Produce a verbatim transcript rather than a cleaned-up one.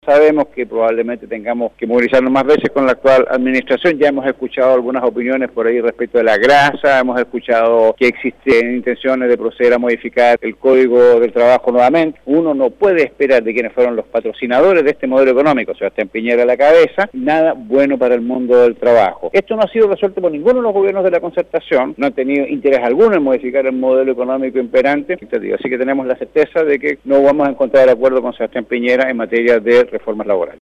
Sabemos que probablemente tengamos que movilizarnos más veces con la actual administración. Ya hemos escuchado algunas opiniones por ahí respecto de la grasa, hemos escuchado que existen intenciones de proceder a modificar el Código del Trabajo nuevamente. Uno no puede esperar de quienes fueron los patrocinadores de este modelo económico, Sebastián Piñera a la cabeza, nada bueno para el mundo del trabajo. Esto no ha sido resuelto por ninguno de los gobiernos de la Concertación, no han tenido interés alguno en modificar el modelo económico imperante, así que tenemos la certeza de que no vamos a encontrar acuerdo con Sebastián Piñera en materia de reformas laborales.